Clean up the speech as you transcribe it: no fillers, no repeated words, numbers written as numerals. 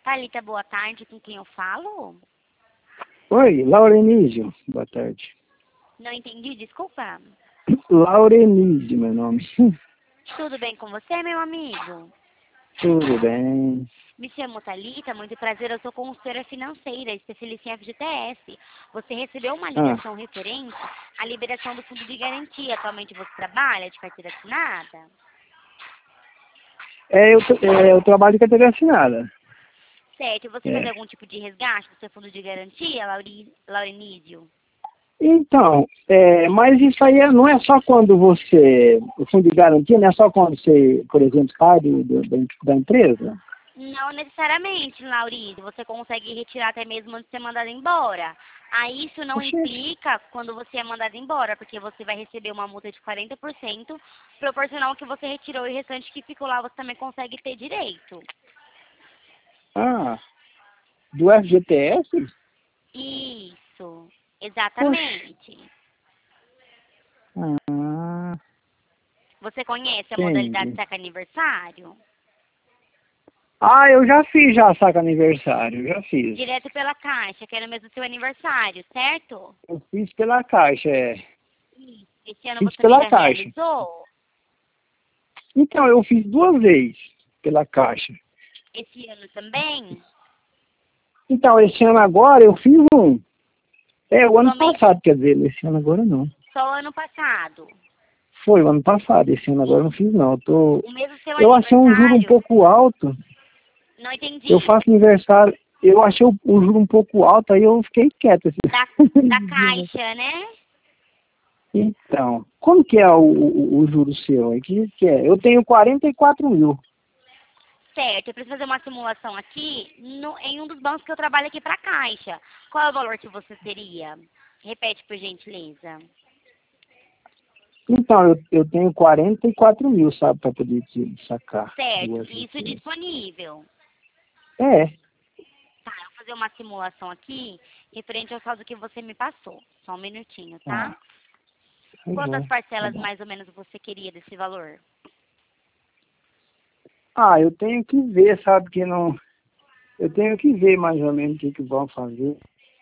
Thalita, boa tarde. Com quem eu falo? Oi, Laurenísio. Boa tarde. Não entendi, desculpa. Laurenísio, meu nome. Tudo bem com você, meu amigo? Tudo bem. Me chamo Thalita, muito prazer. Eu sou consultora financeira, especialista em FGTS. Você recebeu uma ligação referente à liberação do fundo de garantia. Atualmente você trabalha de carteira assinada? Eu trabalho de carteira assinada. Certo. Você fez algum tipo de resgate do seu fundo de garantia, Laurenísio? Então, mas isso aí não é só quando você, o fundo de garantia, não é só quando você, por exemplo, sai da empresa? Não necessariamente, Laurísio. Você consegue retirar até mesmo antes de ser mandado embora. Aí isso não implica quando você é mandado embora, porque você vai receber uma multa de 40%, proporcional ao que você retirou e o restante que ficou lá você também consegue ter direito. Ah, do FGTS? Isso, exatamente. Ah, Você conhece a modalidade entendi. saca aniversário? Ah, eu já fiz saca aniversário, já fiz. Direto pela Caixa, que era mesmo seu aniversário, certo? Eu fiz pela Caixa, Isso. Esse ano Fiz você também pela já Caixa. realizou? Então, eu fiz 2 vezes pela Caixa. Esse ano também? Então, esse ano agora eu fiz um. O ano Somente passado, quer dizer, esse ano agora não. só o ano passado. Foi o ano passado, esse ano agora eu não fiz não. O mesmo seu Eu achei um juro um aniversário? pouco alto. Não Eu entendi. faço aniversário, eu achei o juro um pouco alto, aí eu fiquei quieto. Da Caixa, né? Então, como que é o juro seu? Que é? Eu tenho 44 mil. Certo, eu preciso fazer uma simulação aqui em um dos bancos que eu trabalho aqui para Caixa. Qual é o valor que você teria? Repete, por gentileza. Então, eu tenho 44 mil, sabe, para poder sacar Certo, do isso FGTS. disponível. É, Tá, eu vou fazer uma simulação aqui referente ao saldo que você me passou. Só um minutinho, tá? tá Quantas bom, tá parcelas bom. mais ou menos você queria desse valor? Ah, eu tenho que ver, sabe, que não... Eu tenho que ver mais ou menos o que vão fazer.